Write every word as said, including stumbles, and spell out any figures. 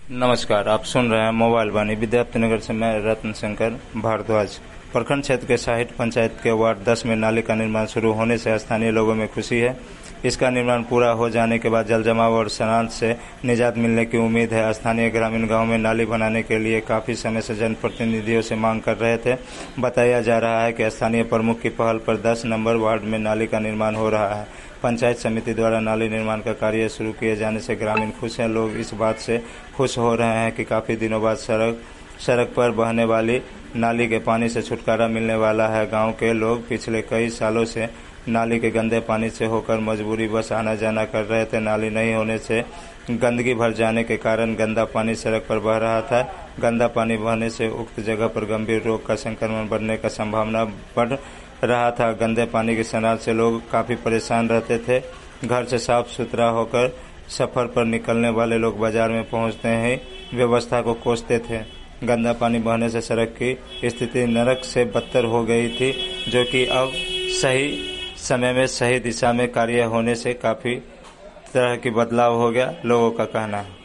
नमस्कार, आप सुन रहे हैं मोबाइल वाणी। विद्यार्थीनगर से मैं रत्न शंकर भारद्वाज। प्रखंड क्षेत्र के साहिठ पंचायत के वार्ड दस में नाली का निर्माण शुरू होने से स्थानीय लोगों में खुशी है। इसका निर्माण पूरा हो जाने के बाद जल जमाव और सड़ांध से निजात मिलने की उम्मीद है। स्थानीय ग्रामीण गांव में नाली बनाने के लिए काफी समय से जनप्रतिनिधियों से मांग कर रहे थे। बताया जा रहा है कि स्थानीय प्रमुख की पहल पर दस नंबर वार्ड में नाली का निर्माण हो रहा है। पंचायत समिति द्वारा नाली निर्माण का कार्य शुरू किए जाने से ग्रामीण खुश हैं। लोग इस बात से खुश हो रहे हैं कि काफी दिनों बाद सड़क सड़क पर बहने वाली नाली के पानी से छुटकारा मिलने वाला है। गांव के लोग पिछले कई सालों से नाली के गंदे पानी से होकर मजबूरी बस आना जाना कर रहे थे। नाली नहीं होने से गंदगी भर जाने के कारण गंदा पानी सड़क पर बह रहा था। गंदा पानी बहने से उक्त जगह पर गंभीर रोग का संक्रमण बढ़ने का संभावना बढ़ रहा था। गंदे पानी के सनार से लोग काफी परेशान रहते थे। घर से साफ सुथरा होकर सफर पर निकलने वाले लोग बाजार में पहुंचते ही व्यवस्था को कोसते थे। गंदा पानी बहने से सड़क की स्थिति नरक से बदतर हो गई थी, जो कि अब सही समय में सही दिशा में कार्य होने से काफी तरह की बदलाव हो गया, लोगों का कहना है।